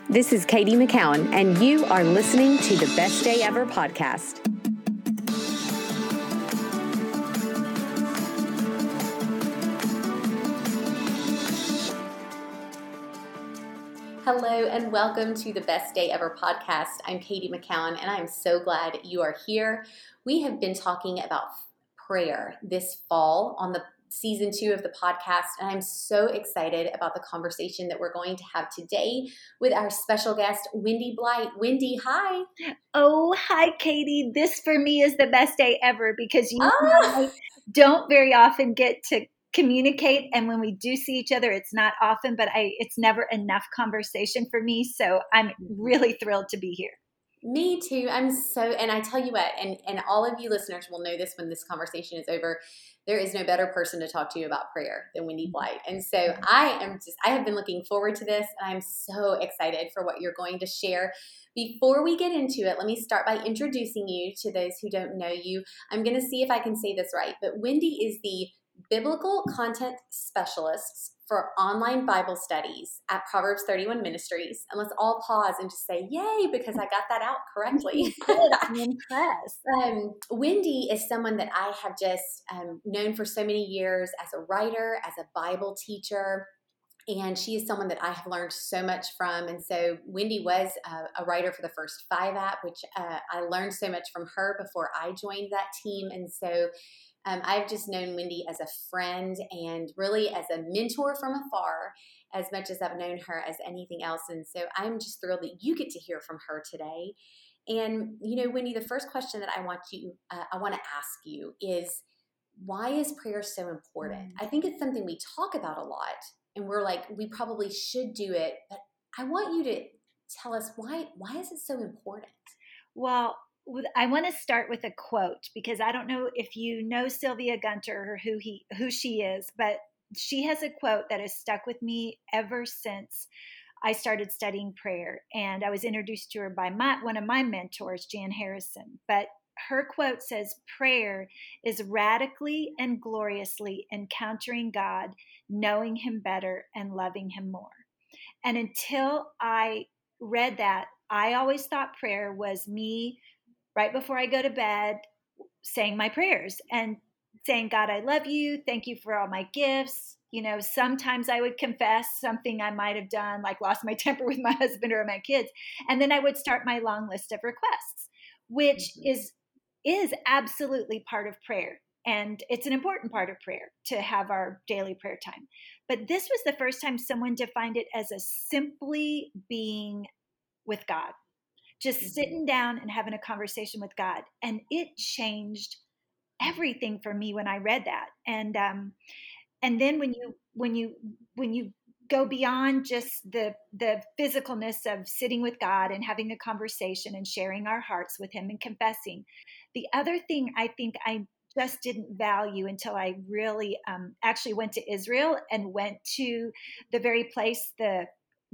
This is Katie McCowan, and you are listening to the Best Day Ever podcast. Hello, and welcome to the Best Day Ever podcast. I'm Katie McCowan, and I'm so glad you are here. We have been talking about prayer this fall on the season 2 of the podcast, and I'm so excited about the conversation that we're going to have today with our special guest, Wendy Blight. Wendy, hi. Oh, hi, Katie. This for me is the best day ever because you and I don't very often get to communicate, and when we do see each other, it's not often, but it's never enough conversation for me, so I'm really thrilled to be here. Me too. And I tell you what, and all of you listeners will know this when this conversation is over, there is no better person to talk to you about prayer than Wendy Blight. And so I have been looking forward to this, and I'm so excited for what you're going to share. Before we get into it, let me start by introducing you to those who don't know you. I'm going to see if I can say this right, but Wendy is the Biblical Content Specialist for online Bible studies at Proverbs 31 Ministries. And let's all pause and just say, yay, because I got that out correctly. I'm impressed. Wendy is someone that I have just known for so many years as a writer, as a Bible teacher. And she is someone that I have learned so much from. And so Wendy was a writer for the First 5 app, which I learned so much from her before I joined that team. And so I've just known Wendy as a friend and really as a mentor from afar, as much as I've known her as anything else. And so I'm just thrilled that you get to hear from her today. And, you know, Wendy, the first question that I want to ask you is, why is prayer so important? I think it's something we talk about a lot, and we're like, we probably should do it, but I want you to tell us why is it so important? Well, I want to start with a quote because I don't know if you know Sylvia Gunter or who she is, but she has a quote that has stuck with me ever since I started studying prayer. And I was introduced to her by one of my mentors, Jan Harrison. But her quote says, "Prayer is radically and gloriously encountering God, knowing Him better, and loving Him more." And until I read that, I always thought prayer was me right before I go to bed saying my prayers and saying, "God, I love you. Thank you for all my gifts." You know, sometimes I would confess something I might have done, like lost my temper with my husband or my kids. And then I would start my long list of requests, which is absolutely part of prayer. And it's an important part of prayer to have our daily prayer time. But this was the first time someone defined it as a simply being with God, just sitting down and having a conversation with God. And it changed everything for me when I read that. And then when you go beyond just the physicalness of sitting with God and having a conversation and sharing our hearts with Him and confessing, the other thing I think I just didn't value until I really actually went to Israel and went to the very place the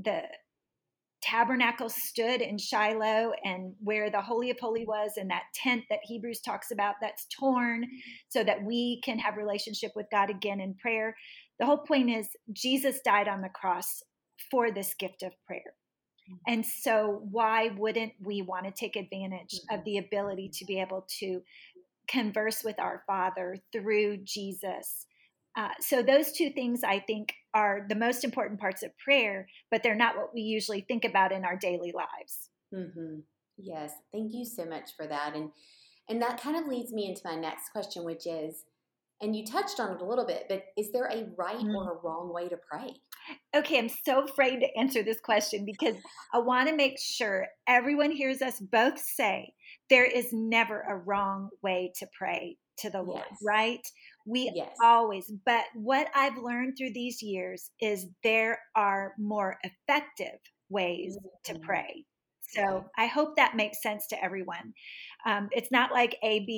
tabernacle stood in Shiloh and where the Holy of Holies was, and that tent that Hebrews talks about that's torn so that we can have relationship with God again in prayer. The whole point is Jesus died on the cross for this gift of prayer. And so why wouldn't we want to take advantage of the ability to be able to converse with our Father through Jesus? So those two things I think are the most important parts of prayer, but they're not what we usually think about in our daily lives. Mm-hmm. Yes, thank you so much for that. And that kind of leads me into my next question, which is, and you touched on it a little bit, but is there a right or a wrong way to pray? Okay, I'm so afraid to answer this question because I want to make sure everyone hears us both say there is never a wrong way to pray to the Lord, right? We always, but what I've learned through these years is there are more effective ways to pray. So I hope that makes sense to everyone. It's not like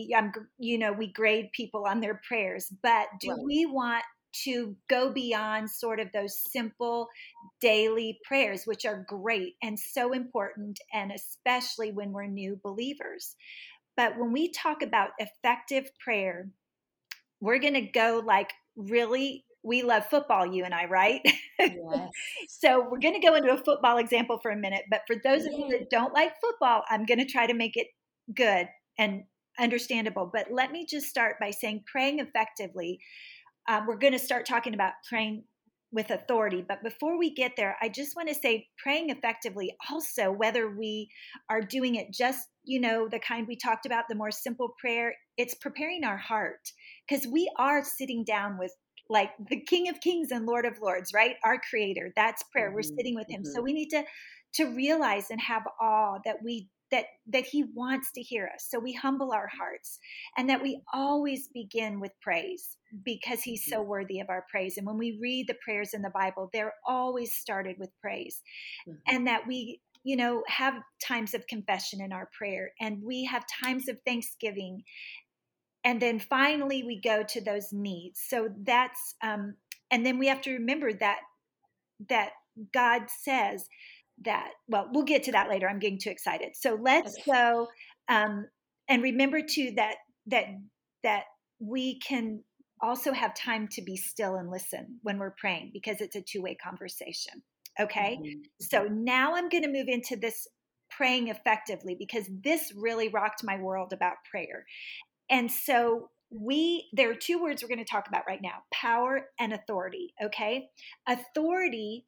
we grade people on their prayers, but do we want to go beyond sort of those simple daily prayers, which are great and so important, and especially when we're new believers. But when we talk about effective prayer, we're going to go like really we love football, you and I, right? Yes. So we're going to go into a football example for a minute. But for those of you Yay. that don't like football, I'm going to try to make it good and understandable. But let me just start by saying praying effectively. We're going to start talking about praying with authority. But before we get there, I just want to say praying effectively also, whether we are doing it just, the kind we talked about, the more simple prayer, it's preparing our heart, because we are sitting down with like the King of Kings and Lord of Lords, right? Our creator. That's prayer. We're Mhm, sitting with him. So mhm, we need to realize and have awe that he wants to hear us. So we humble our hearts, and that we always begin with praise, because he's mhm, so worthy of our praise. And when we read the prayers in the Bible, they're always started with praise. mhm. And that we, have times of confession in our prayer, and we have times of thanksgiving. And then finally, we go to those needs. So that's, and then we have to remember that God says that, well, we'll get to that later. I'm getting too excited. So let's Okay. go, um, and remember too that that we can also have time to be still and listen when we're praying, because it's a two-way conversation. Okay. Mhm, So mhm. now I'm going to move into this praying effectively, because this really rocked my world about prayer. And so there are two words we're going to talk about right now: power and authority. Okay. Authority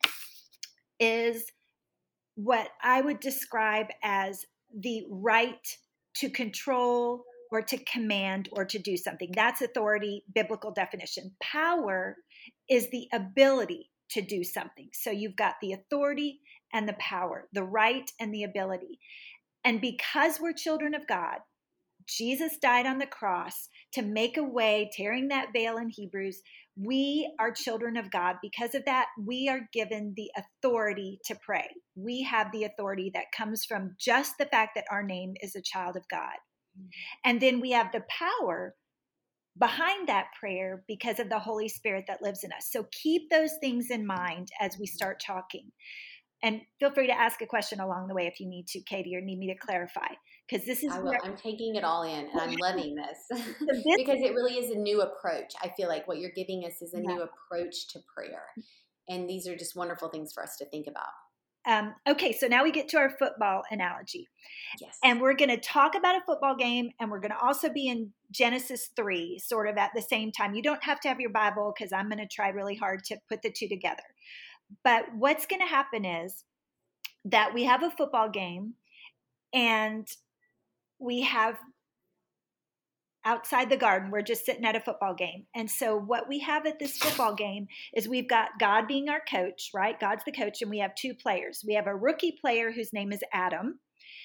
is what I would describe as the right to control or to command or to do something. That's authority, biblical definition. Power is the ability to do something. So you've got the authority and the power, the right and the ability. And because we're children of God, Jesus died on the cross to make a way, tearing that veil in Hebrews. We are children of God. Because of that, we are given the authority to pray. We have the authority that comes from just the fact that our name is a child of God. And then we have the power behind that prayer because of the Holy Spirit that lives in us. So keep those things in mind as we start talking. And feel free to ask a question along the way if you need to, Katie, or need me to clarify, because this is I will. where I'm taking it all in and I'm loving this so this. because it really is a new approach. I feel like what you're giving us is a Yeah. new approach to prayer. And these are just wonderful things for us to think about. Okay, so now we get to our football analogy. Yes. And we're going to talk about a football game, and we're going to also be in Genesis 3, sort of at the same time. You don't have to have your Bible, because I'm going to try really hard to put the two together. But what's going to happen is that we have a football game, and we have outside the garden, we're just sitting at a football game. And so what we have at this football game is we've got God being our coach, right? God's the coach, and we have two players. We have a rookie player whose name is Adam.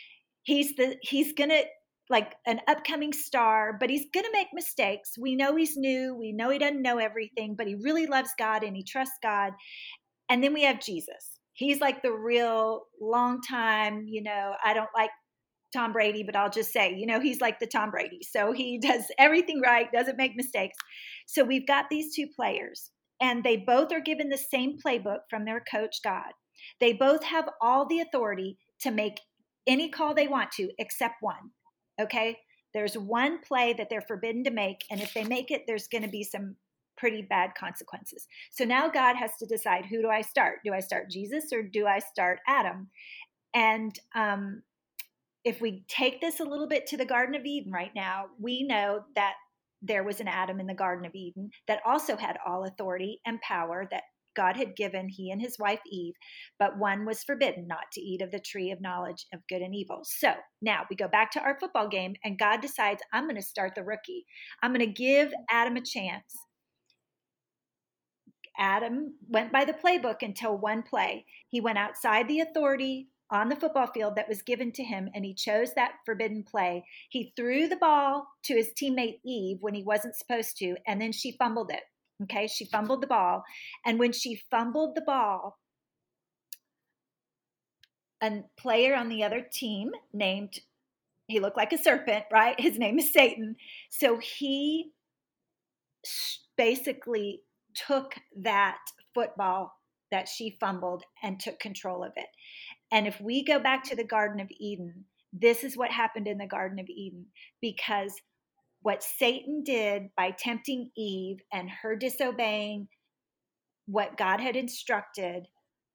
He's gonna, like, an upcoming star, but he's gonna make mistakes. We know he's new, we know he doesn't know everything, but he really loves God and he trusts God. And then we have Jesus. He's like the real long time, I don't like Tom Brady, but I'll just say, he's like the Tom Brady. So he does everything right, doesn't make mistakes. So we've got these two players, and they both are given the same playbook from their coach, God. They both have all the authority to make any call they want to, except one. Okay. There's one play that they're forbidden to make. And if they make it, there's going to be some pretty bad consequences. So now God has to decide, who do I start? Do I start Jesus or do I start Adam? And if we take this a little bit to the Garden of Eden right now, we know that there was an Adam in the Garden of Eden that also had all authority and power that God had given he and his wife Eve, but one was forbidden, not to eat of the tree of knowledge of good and evil. So now we go back to our football game, and God decides, I'm going to start the rookie. I'm going to give Adam a chance. Adam went by the playbook until one play. He went outside the authority on the football field that was given to him, and he chose that forbidden play. He threw the ball to his teammate Eve when he wasn't supposed to, and then she fumbled it. Okay, she fumbled the ball. And when she fumbled the ball, a player on the other team he looked like a serpent, right? His name is Satan. So he basically took that football that she fumbled and took control of it. And if we go back to the Garden of Eden, this is what happened in the Garden of Eden, because what Satan did by tempting Eve and her disobeying what God had instructed,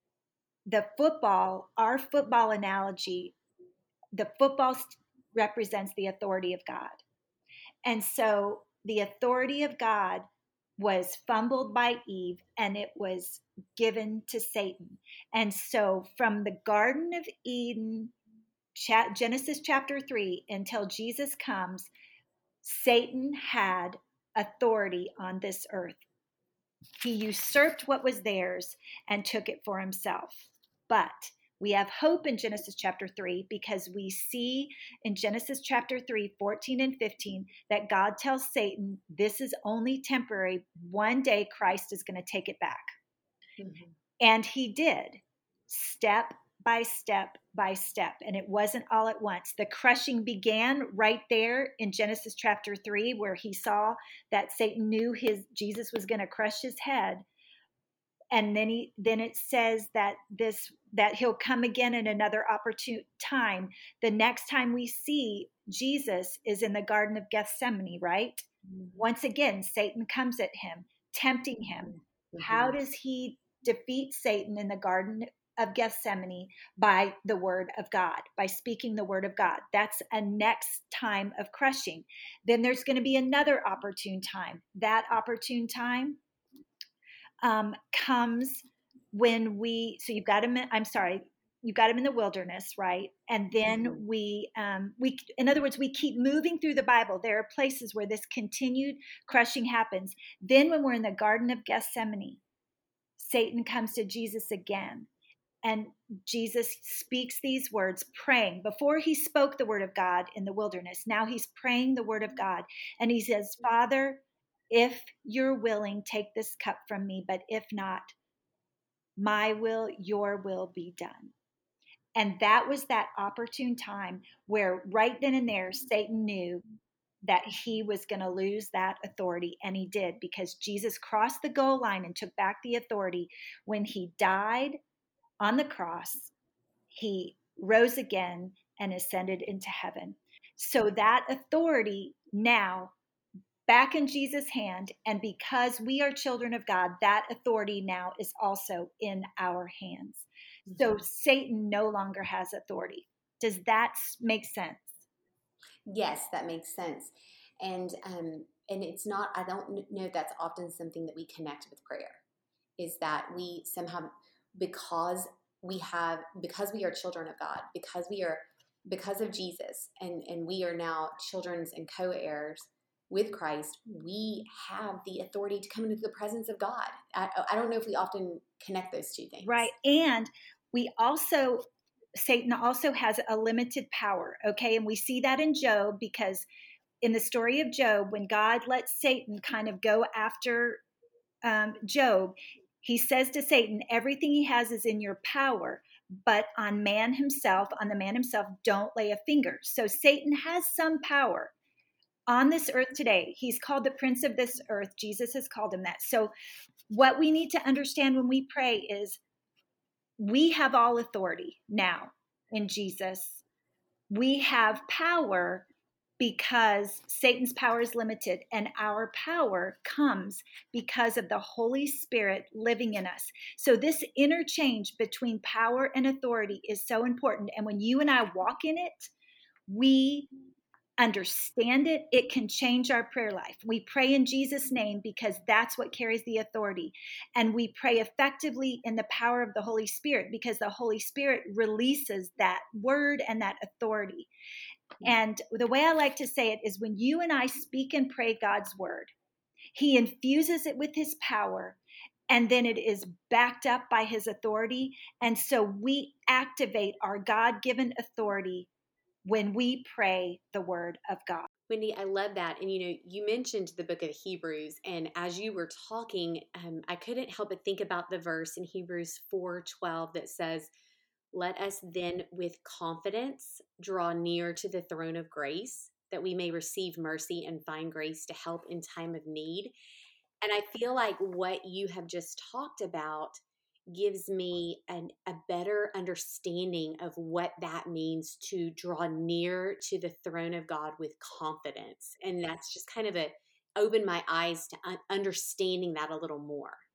our football analogy, the football represents the authority of God. And so the authority of God was fumbled by Eve and it was given to Satan. And so from the Garden of Eden, Genesis chapter 3, until Jesus comes, Satan had authority on this earth. He usurped what was theirs and took it for himself. But we have hope in Genesis chapter 3 because we see in Genesis chapter 3, 14 and 15, that God tells Satan, this is only temporary. One day Christ is going to take it back. Mm-hmm. And he did, step by step by step. And it wasn't all at once. The crushing began right there in Genesis chapter 3, where he saw that Satan knew Jesus was going to crush his head. And then it says that he'll come again in another opportune time. The next time we see Jesus is in the Garden of Gethsemane, right? Mm-hmm. Once again, Satan comes at him, tempting him. Mm-hmm. How does he defeat Satan in the Garden of Gethsemane? By the word of God, by speaking the word of God. That's a next time of crushing. Then there's going to be another opportune time. That opportune time comes when you've got him in the wilderness, right? And then mm-hmm. we in other words, we keep moving through the Bible. There are places where this continued crushing happens. Then when we're in the Garden of Gethsemane, Satan comes to Jesus again. And Jesus speaks these words, praying. Before he spoke the word of God in the wilderness, now he's praying the word of God. And he says, Father, if you're willing, take this cup from me, but if not, my will, your will be done. And that was that opportune time where right then and there, Satan knew that he was going to lose that authority. And he did, because Jesus crossed the goal line and took back the authority. When he died on the cross, he rose again and ascended into heaven. So that authority now back in Jesus' hand, and because we are children of God, that authority now is also in our hands. So Satan no longer has authority. Does that make sense? Yes, that makes sense. And it's not, I don't know if that's often something that we connect with prayer, is that we somehow, because we are children of God, because of Jesus, and we are now children and co-heirs with Christ, we have the authority to come into the presence of God. I don't know if we often connect those two things. Right. And Satan also has a limited power. Okay. And we see that in Job, because in the story of Job, when God lets Satan kind of go after Job, he says to Satan, everything he has is in your power, but on the man himself, don't lay a finger. So Satan has some power on this earth today. He's called the prince of this earth. Jesus has called him that. So what we need to understand when we pray is we have all authority now in Jesus. We have power because Satan's power is limited, and our power comes because of the Holy Spirit living in us. So this interchange between power and authority is so important. And when you and I walk in it, we understand it. It can change our prayer life. We pray in Jesus' name because that's what carries the authority. And we pray effectively in the power of the Holy Spirit because the Holy Spirit releases that word and that authority. And the way I like to say it is, when you and I speak and pray God's word, he infuses it with his power, and then it is backed up by his authority. And so we activate our God-given authority when we pray the word of God. Wendy, I love that. And, you mentioned the book of Hebrews. And as you were talking, I couldn't help but think about the verse in Hebrews 4:12 that says, let us then with confidence draw near to the throne of grace, that we may receive mercy and find grace to help in time of need. And I feel like what you have just talked about gives me a better understanding of what that means to draw near to the throne of God with confidence. And that's just kind of opened my eyes to understanding that a little more.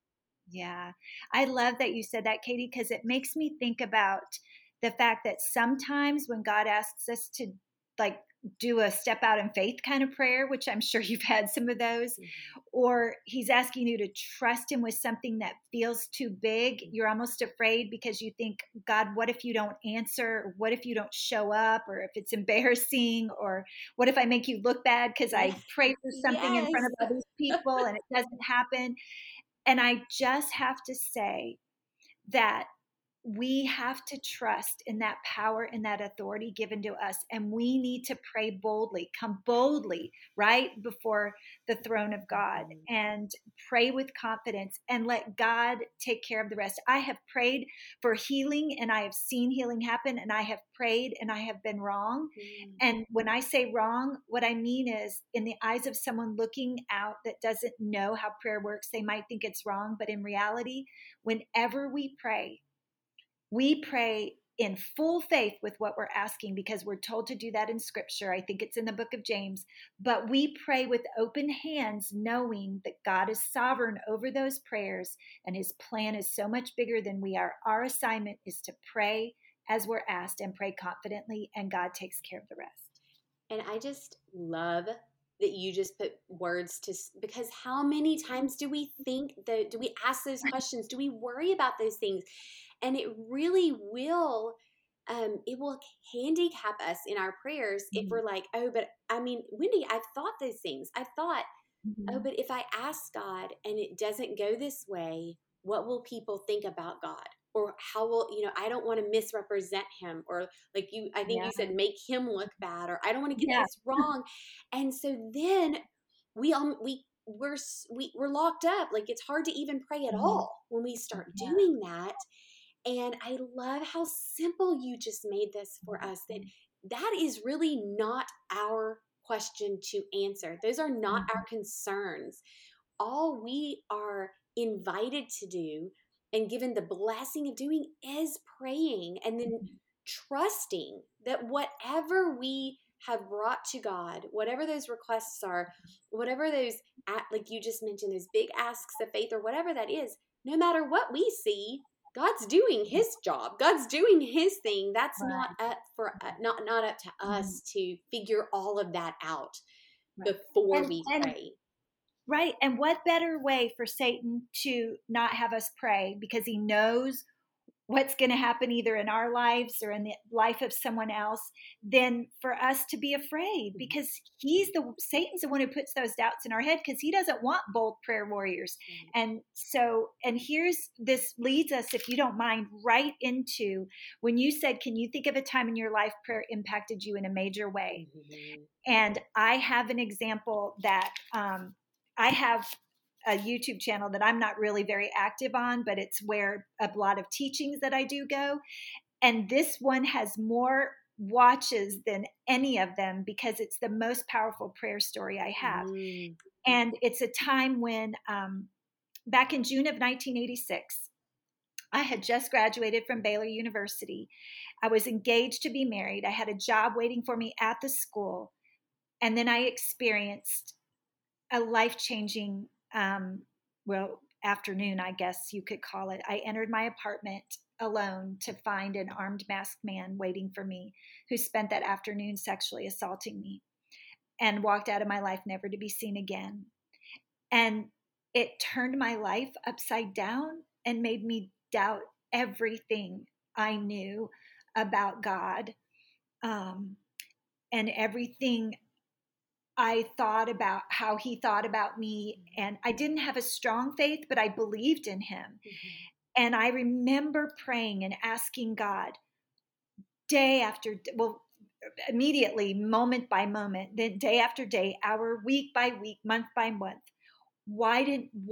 Yeah. I love that you said that, Katie, because it makes me think about the fact that sometimes when God asks us to like do a step out in faith kind of prayer, which I'm sure you've had some of those, or he's asking you to trust him with something that feels too big, you're almost afraid because you think, God, what if you don't answer? What if you don't show up? Or if it's embarrassing? Or what if I make you look bad because I pray for something in front Yes. of all these people and it doesn't happen? And I just have to say that we have to trust in that power and that authority given to us. And we need to pray boldly, come boldly right before the throne of God and pray with confidence and let God take care of the rest. I have prayed for healing and I have seen healing happen, and I have prayed and I have been wrong. And when I say wrong, what I mean is in the eyes of someone looking out that doesn't know how prayer works, they might think it's wrong. But in reality, whenever we pray in full faith with what we're asking because we're told to do that in scripture. I think it's in the book of James, but we pray with open hands, knowing that God is sovereign over those prayers and his plan is so much bigger than we are. Our assignment is to pray as we're asked and pray confidently, and God takes care of the rest. And I just love that you just put words to, because how many times do we think that, do we ask those questions? Do we worry about those things? And it really will, it will handicap us in our prayers if we're like, oh, but I mean, Wendy, I've thought those things. I've thought, oh, but if I ask God and it doesn't go this way, what will people think about God? Or how will, I don't want to misrepresent him, or like I think you said, make him look bad, or I don't want to get this wrong. And so then we're locked up. Like it's hard to even pray at all when we start doing that. And I love how simple you just made this for us, that is really not our question to answer. Those are not our concerns. All we are invited to do and given the blessing of doing is praying, and then trusting that whatever we have brought to God, whatever those requests are, whatever those, like you just mentioned, those big asks of faith or whatever that is, no matter what we see, God's doing his job. God's doing his thing. That's not up for not up to us to figure all of that out before we pray. Right. And what better way for Satan to not have us pray, because he knows what's going to happen either in our lives or in the life of someone else, than for us to be afraid, because Satan's the one who puts those doubts in our head, because he doesn't want bold prayer warriors. And this leads us, if you don't mind, right into when you said, can you think of a time in your life prayer impacted you in a major way? And I have an example that I have a YouTube channel that I'm not really very active on, but it's where a lot of teachings that I do go. And this one has more watches than any of them because it's the most powerful prayer story I have. And it's a time when, back in June of 1986, I had just graduated from Baylor University. I was engaged to be married. I had a job waiting for me at the school. And then I experienced a life-changing afternoon, I guess you could call it. I entered my apartment alone to find an armed masked man waiting for me, who spent that afternoon sexually assaulting me, and walked out of my life never to be seen again. And it turned my life upside down and made me doubt everything I knew about God, and everything I thought about how he thought about me. And I didn't have a strong faith, but I believed in him. And I remember praying and asking God day after, immediately, moment by moment, then day after day, hour, week by week, month by month. Why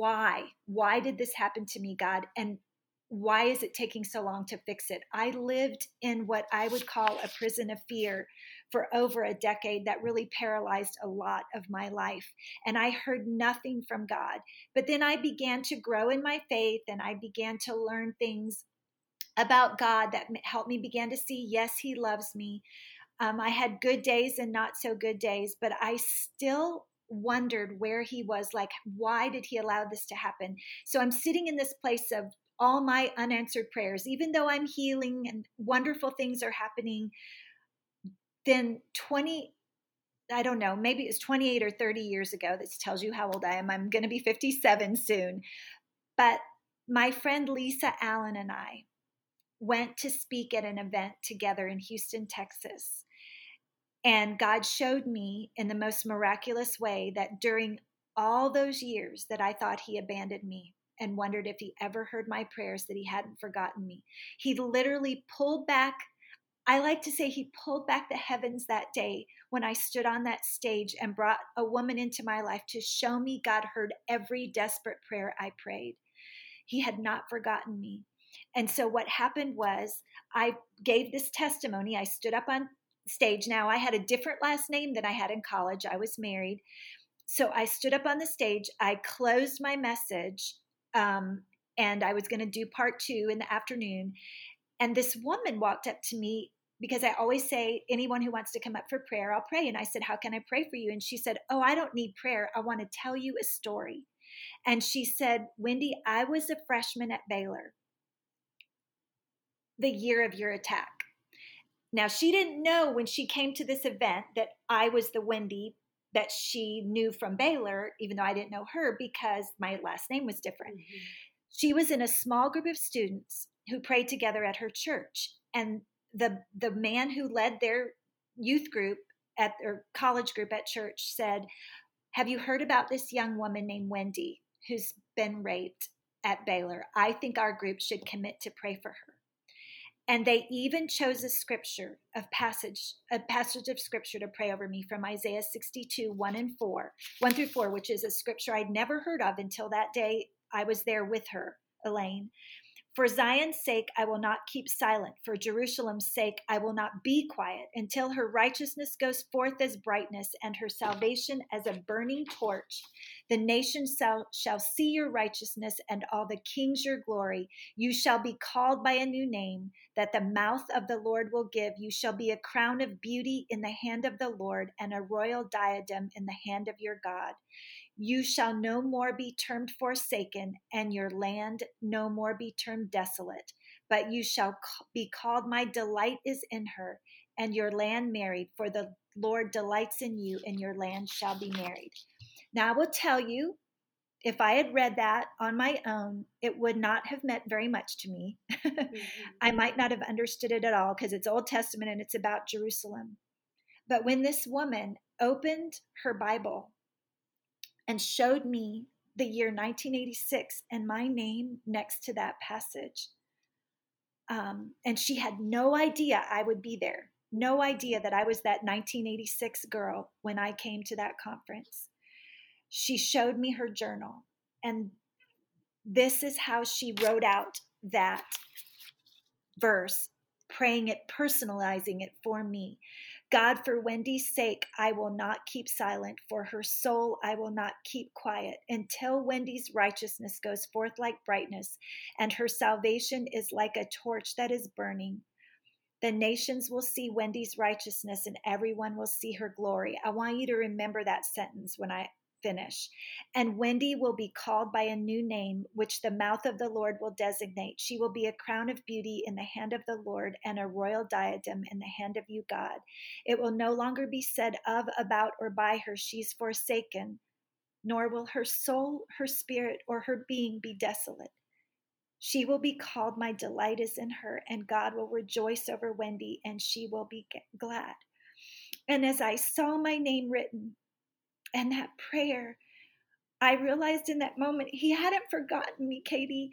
did this happen to me, God? And why is it taking so long to fix it? I lived in what I would call a prison of fear for over a decade that really paralyzed a lot of my life. And I heard nothing from God. But then I began to grow in my faith, and I began to learn things about God that helped me begin to see, yes, he loves me. I had good days and not so good days, but I still wondered where he was, like, why did he allow this to happen? So I'm sitting in this place of all my unanswered prayers, even though I'm healing and wonderful things are happening. Then I don't know, maybe it's 28 or 30 years ago. This tells you how old I am. I'm going to be 57 soon. But my friend Lisa Allen and I went to speak at an event together in Houston, Texas. And God showed me in the most miraculous way that during all those years that I thought he abandoned me and wondered if he ever heard my prayers, that he hadn't forgotten me, he literally pulled back. I like to say he pulled back the heavens that day when I stood on that stage and brought a woman into my life to show me God heard every desperate prayer I prayed. He had not forgotten me. And so what happened was I gave this testimony. I stood up on stage. Now, I had a different last name than I had in college. I was married. So I stood up on the stage. I closed my message, and I was going to do part 2 in the afternoon. And this woman walked up to me, because I always say, anyone who wants to come up for prayer, I'll pray. And I said, how can I pray for you? And she said, oh, I don't need prayer. I want to tell you a story. And she said, Wendy, I was a freshman at Baylor the year of your attack. Now, she didn't know when she came to this event that I was the Wendy that she knew from Baylor, even though I didn't know her because my last name was different. Mm-hmm. She was in a small group of students who prayed together at her church. And the man who led their youth group at their college group at church said, have you heard about this young woman named Wendy who's been raped at Baylor? I think our group should commit to pray for her. And they even chose a passage of scripture to pray over me from Isaiah 62, 1 through 4, which is a scripture I'd never heard of until that day I was there with her, Elaine. For Zion's sake, I will not keep silent. For Jerusalem's sake, I will not be quiet until her righteousness goes forth as brightness and her salvation as a burning torch. The nations shall see your righteousness and all the kings your glory. You shall be called by a new name that the mouth of the Lord will give. You shall be a crown of beauty in the hand of the Lord and a royal diadem in the hand of your God. You shall no more be termed forsaken, and your land no more be termed desolate, but you shall be called, my delight is in her, and your land married, for the Lord delights in you, and your land shall be married. Now I will tell you, if I had read that on my own, it would not have meant very much to me. I might not have understood it at all because it's Old Testament and it's about Jerusalem. But when this woman opened her Bible and showed me the year 1986 and my name next to that passage. And she had no idea I would be there. No idea that I was that 1986 girl when I came to that conference. She showed me her journal. And this is how she wrote out that verse, praying it, personalizing it for me. God, for Wendy's sake, I will not keep silent. For her soul, I will not keep quiet until Wendy's righteousness goes forth like brightness and her salvation is like a torch that is burning. The nations will see Wendy's righteousness and everyone will see her glory. I want you to remember that sentence when I finish. And Wendy will be called by a new name, which the mouth of the Lord will designate. She will be a crown of beauty in the hand of the Lord and a royal diadem in the hand of you, God. It will no longer be said of, about, or by her, she's forsaken, nor will her soul, her spirit, or her being be desolate. She will be called, my delight is in her, and God will rejoice over Wendy, and she will be glad. And as I saw my name written, and that prayer, I realized in that moment, he hadn't forgotten me, Katie.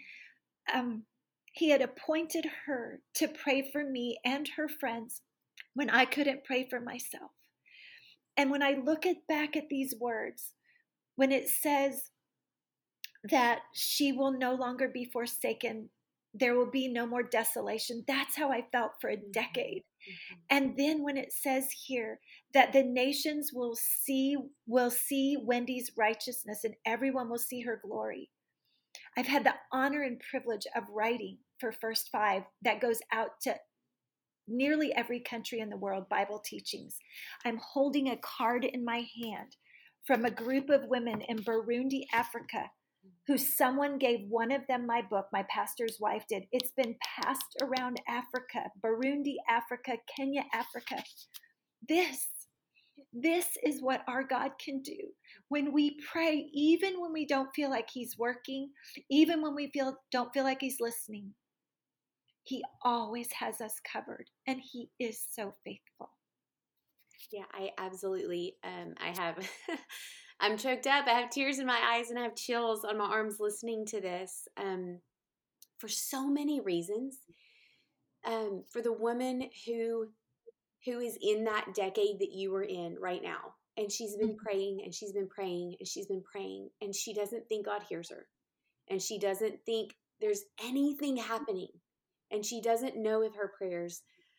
He had appointed her to pray for me and her friends when I couldn't pray for myself. And when I look back at these words, when it says that she will no longer be forsaken, there will be no more desolation, that's how I felt for a decade. Mm-hmm. And then when it says here that the nations will see Wendy's righteousness and everyone will see her glory. I've had the honor and privilege of writing for First Five that goes out to nearly every country in the world, Bible teachings. I'm holding a card in my hand from a group of women in Burundi, Africa, who someone gave one of them my book. My pastor's wife did. It's been passed around Africa, Burundi, Africa, Kenya, Africa. This is what our God can do when we pray, even when we don't feel like he's working, even when we don't feel like he's listening. He always has us covered, and he is so faithful. Yeah, I absolutely, I have, I'm choked up. I have tears in my eyes and I have chills on my arms listening to this, for so many reasons. For the woman who is in that decade that you are in right now, and she's been praying and she's been praying and she's been praying, and she doesn't think God hears her, and she doesn't think there's anything happening, and she doesn't know if her prayers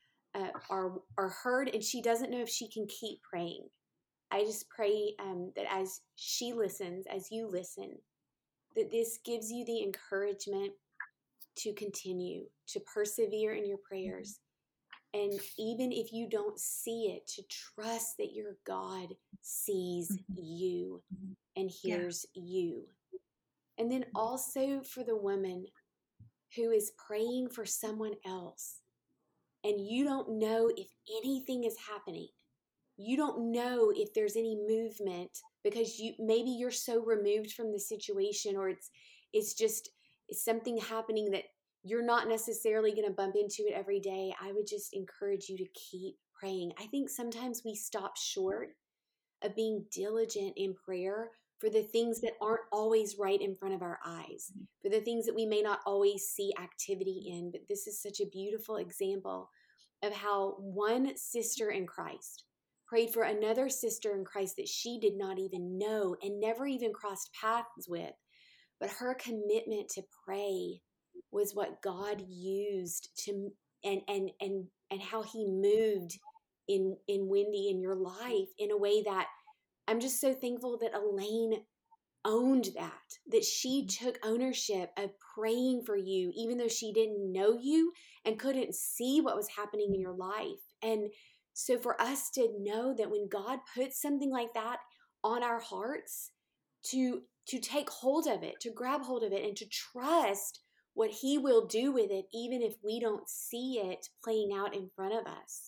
are heard, and she doesn't know if she can keep praying. I just pray that as she listens, as you listen, that this gives you the encouragement to continue, to persevere in your prayers. And even if you don't see it, to trust that your God sees you and hears you. And then also for the woman who is praying for someone else, and you don't know if anything is happening. You don't know if there's any movement because maybe you're so removed from the situation, or it's something happening that you're not necessarily going to bump into it every day. I would just encourage you to keep praying. I think sometimes we stop short of being diligent in prayer for the things that aren't always right in front of our eyes, for the things that we may not always see activity in. But this is such a beautiful example of how one sister in Christ prayed for another sister in Christ that she did not even know and never even crossed paths with. But her commitment to pray was what God used to, and how he moved in Wendy, in your life, in a way that I'm just so thankful that Elaine owned that she took ownership of praying for you, even though she didn't know you and couldn't see what was happening in your life. And so for us to know that when God puts something like that on our hearts, to take hold of it, to grab hold of it, and to trust what he will do with it, even if we don't see it playing out in front of us.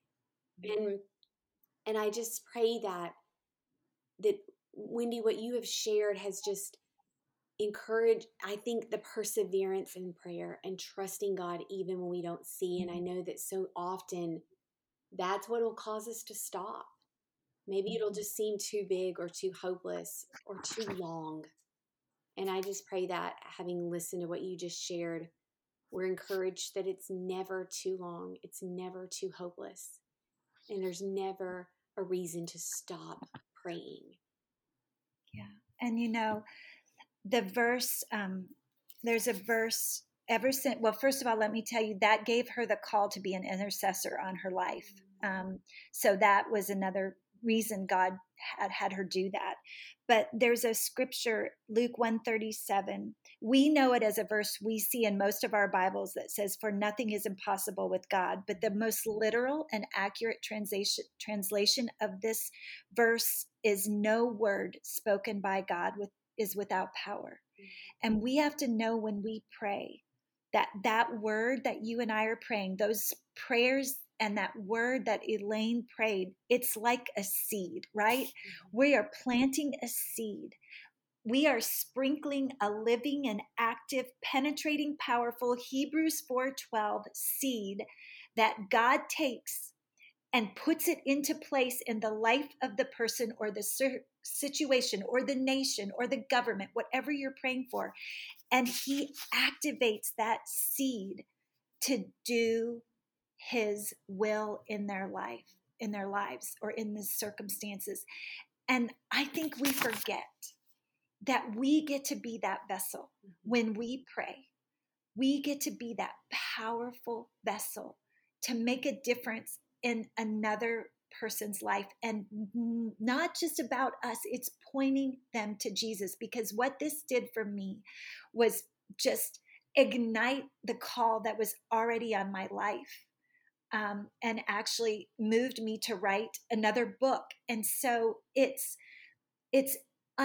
And I just pray that Wendy, what you have shared has just encouraged, I think, the perseverance in prayer and trusting God even when we don't see. And I know that so often that's what will cause us to stop. Maybe it'll just seem too big or too hopeless or too long. And I just pray that, having listened to what you just shared, we're encouraged that it's never too long. It's never too hopeless. And there's never a reason to stop praying. Yeah. And the verse, there's a verse ever since, well, first of all, let me tell you, that gave her the call to be an intercessor on her life. So that was another reason God had her do that. But there's a scripture, Luke 1:37. We know it as a verse we see in most of our Bibles that says, "For nothing is impossible with God." But the most literal and accurate translation of this verse is, "No word spoken by God is without power." And we have to know when we pray that word that you and I are praying, those prayers and that word that Elaine prayed, it's like a seed, right? We are planting a seed. We are sprinkling a living and active, penetrating, powerful Hebrews 4:12 seed that God takes and puts it into place in the life of the person or the situation or the nation or the government, whatever you're praying for. And he activates that seed to do his will in their lives, or in the circumstances. And I think we forget that we get to be that vessel when we pray. We get to be that powerful vessel to make a difference in another person's life, and not just about us. It's pointing them to Jesus, because what this did for me was just ignite the call that was already on my life, and actually moved me to write another book. And so it's it's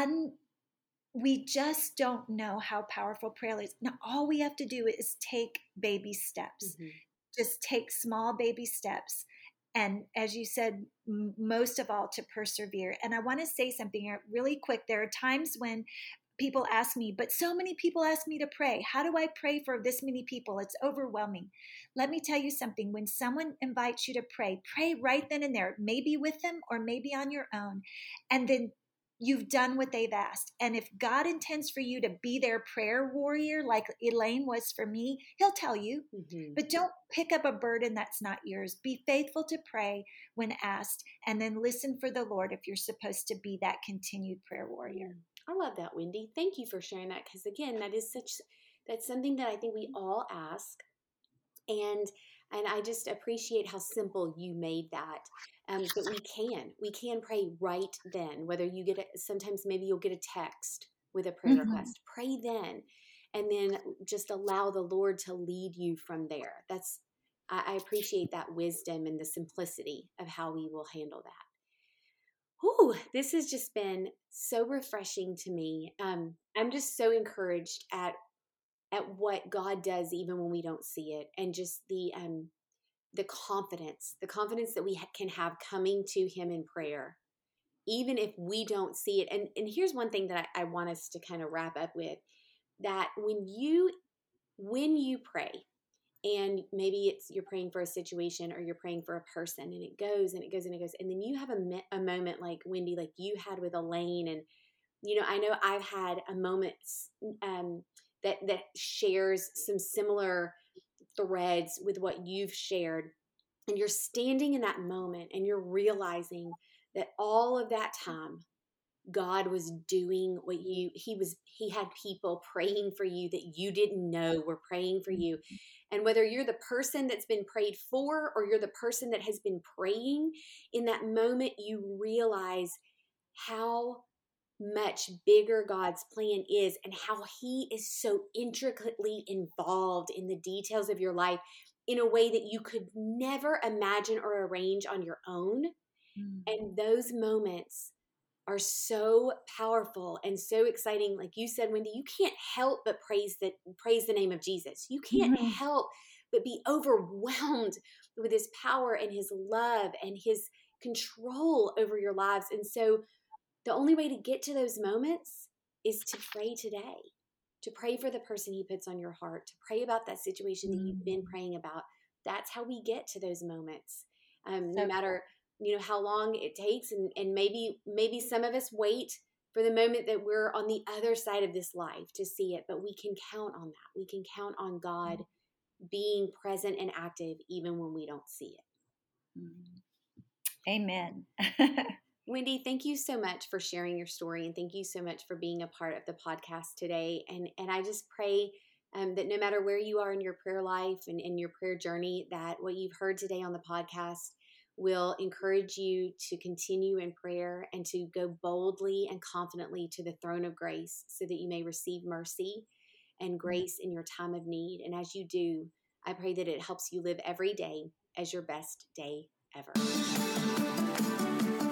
we just don't know how powerful prayer is. Now, all we have to do is take baby steps. Mm-hmm. Just take small baby steps. And as you said, most of all, to persevere. And I want to say something here really quick. There are times when people ask me, but so many people ask me to pray. How do I pray for this many people? It's overwhelming. Let me tell you something. When someone invites you to pray, pray right then and there, maybe with them or maybe on your own. And then you've done what they've asked. And if God intends for you to be their prayer warrior, like Elaine was for me, he'll tell you. Mm-hmm. But don't pick up a burden that's not yours. Be faithful to pray when asked, and then listen for the Lord if you're supposed to be that continued prayer warrior. I love that, Wendy. Thank you for sharing that, because again, that's something that I think we all ask, and I just appreciate how simple you made that. But we can pray right then. Whether you get it, sometimes maybe you'll get a text with a prayer request. Pray then, and then just allow the Lord to lead you from there. I appreciate that wisdom and the simplicity of how we will handle that. Whew, this has just been so refreshing to me. I'm just so encouraged at what God does, even when we don't see it, and just the confidence that we can have coming to Him in prayer, even if we don't see it. And here's one thing that I want us to kind of wrap up with: that when you pray, and maybe you're praying for a situation or you're praying for a person, and it goes and it goes and it goes, and then you have a moment like Wendy, like you had with Elaine, and I know I've had a moment that shares some similar threads with what you've shared, and you're standing in that moment and you're realizing that all of that time God was doing he had people praying for you that you didn't know were praying for you. And whether you're the person that's been prayed for or you're the person that has been praying, in that moment you realize how much bigger God's plan is, and how He is so intricately involved in the details of your life in a way that you could never imagine or arrange on your own. And those moments are so powerful and so exciting. Like you said, Wendy, you can't help but praise the name of Jesus. You can't help but be overwhelmed with His power and His love and His control over your lives. And so the only way to get to those moments is to pray today, to pray for the person He puts on your heart, to pray about that situation that you've been praying about. That's how we get to those moments. No matter how long it takes, and maybe some of us wait for the moment that we're on the other side of this life to see it, but we can count on that. We can count on God being present and active even when we don't see it. Amen. Wendy, thank you so much for sharing your story, and thank you so much for being a part of the podcast today. And I just pray that no matter where you are in your prayer life and in your prayer journey, that what you've heard today on the podcast will encourage you to continue in prayer and to go boldly and confidently to the throne of grace, so that you may receive mercy and grace in your time of need. And as you do, I pray that it helps you live every day as your best day ever.